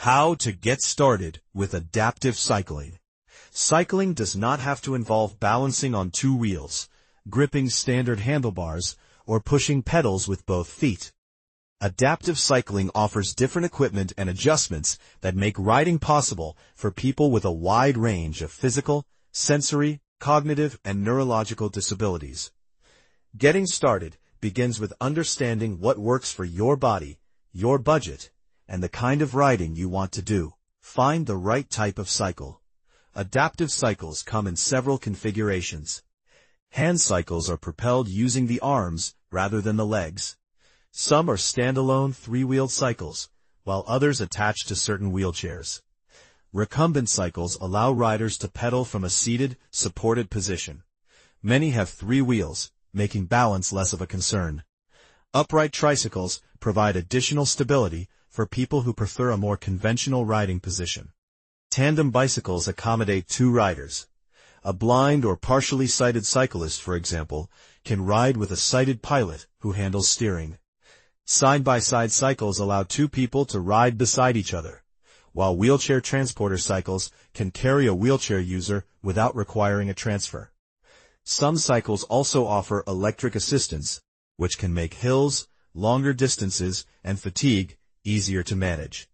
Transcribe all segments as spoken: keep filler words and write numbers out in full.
How to get started with adaptive cycling. Cycling does not have to involve balancing on two wheels, gripping standard handlebars, or pushing pedals with both feet. Adaptive cycling offers different equipment and adjustments that make riding possible for people with a wide range of physical, sensory, cognitive, and neurological disabilities. Getting started begins with understanding what works for your body, your budget, and the kind of riding you want to do. Find the right type of cycle. Adaptive cycles come in several configurations. Hand cycles are propelled using the arms rather than the legs. Some are standalone three-wheeled cycles, while others attach to certain wheelchairs. Recumbent cycles allow riders to pedal from a seated, supported position. Many have three wheels, making balance less of a concern. Upright tricycles provide additional stability for people who prefer a more conventional riding position. Tandem bicycles accommodate two riders. A blind or partially sighted cyclist, for example, can ride with a sighted pilot who handles steering. Side-by-side cycles allow two people to ride beside each other, while wheelchair transporter cycles can carry a wheelchair user without requiring a transfer. Some cycles also offer electric assistance, which can make hills, longer distances, and fatigue easier to manage.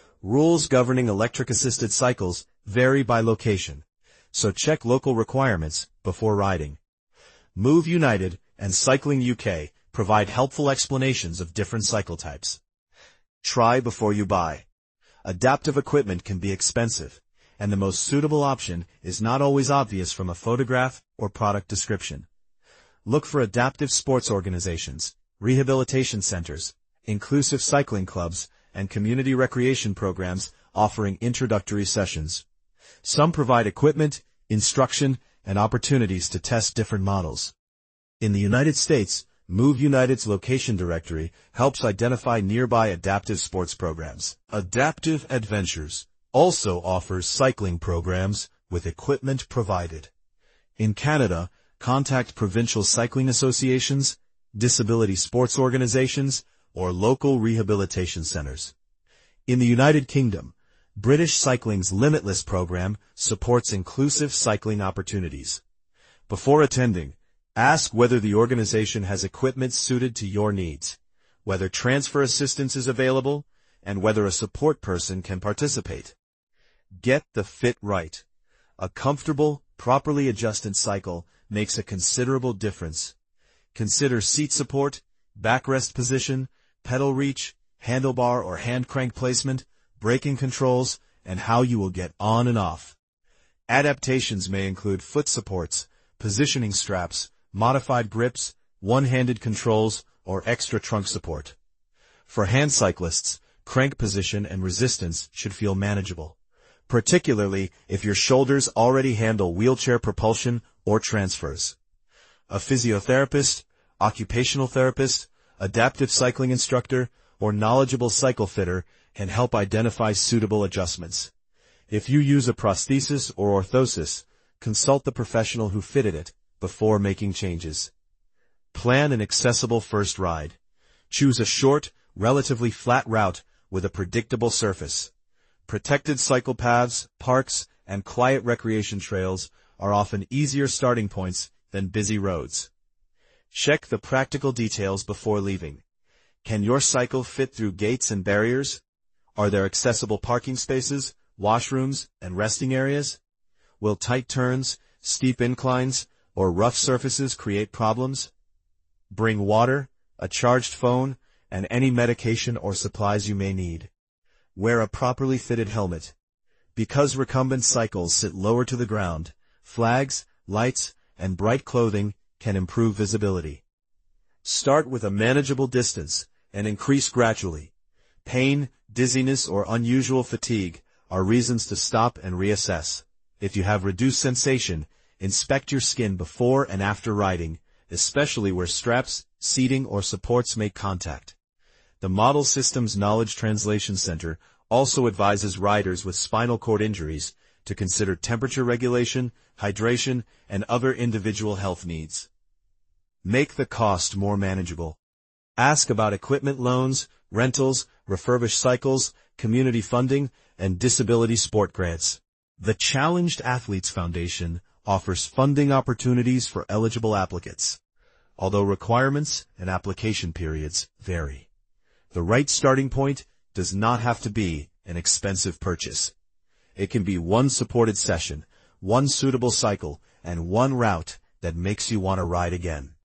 Rules governing electric-assisted cycles vary by location, so check local requirements before riding. Move United and Cycling U K provide helpful explanations of different cycle types. Try before you buy. Adaptive equipment can be expensive, and the most suitable option is not always obvious from a photograph or product description. Look for adaptive sports organizations, rehabilitation centers, inclusive cycling clubs, and community recreation programs offering introductory sessions. Some provide equipment, instruction, and opportunities to test different models. In the United States, Move United's location directory helps identify nearby adaptive sports programs. Adaptive Adventures also offers cycling programs with equipment provided. In Canada, contact provincial cycling associations, disability sports organizations, or local rehabilitation centers. In the United Kingdom, British Cycling's Limitless program supports inclusive cycling opportunities. Before attending, ask whether the organization has equipment suited to your needs, whether transfer assistance is available, and whether a support person can participate. Get the fit right. A comfortable, properly adjusted cycle makes a considerable difference. Consider seat support, backrest position, pedal reach, handlebar or hand crank placement, braking controls, and how you will get on and off. Adaptations may include foot supports, positioning straps, modified grips, one-handed controls, or extra trunk support. For hand cyclists, crank position and resistance should feel manageable, particularly if your shoulders already handle wheelchair propulsion or transfers. A physiotherapist, occupational therapist, adaptive cycling instructor, or knowledgeable cycle fitter can help identify suitable adjustments. If you use a prosthesis or orthosis, consult the professional who fitted it before making changes. Plan an accessible first ride. Choose a short, relatively flat route with a predictable surface. Protected cycle paths, parks, and quiet recreation trails are often easier starting points than busy roads. Check the practical details before leaving. Can your cycle fit through gates and barriers? Are there accessible parking spaces, washrooms, and resting areas? Will tight turns, steep inclines, or rough surfaces create problems? Bring water, a charged phone, and any medication or supplies you may need. Wear a properly fitted helmet. Because recumbent cycles sit lower to the ground, flags, lights, and bright clothing can improve visibility. Start with a manageable distance and increase gradually. Pain, dizziness, or unusual fatigue are reasons to stop and reassess. If you have reduced sensation, inspect your skin before and after riding, especially where straps, seating, or supports make contact. The Model Systems Knowledge Translation Center also advises riders with spinal cord injuries to consider temperature regulation, hydration, and other individual health needs. Make the cost more manageable. Ask about equipment loans, rentals, refurbished cycles, community funding, and disability sport grants. The Challenged Athletes Foundation offers funding opportunities for eligible applicants, although requirements and application periods vary. The right starting point does not have to be an expensive purchase. It can be one supported session, one suitable cycle, and one route that makes you want to ride again.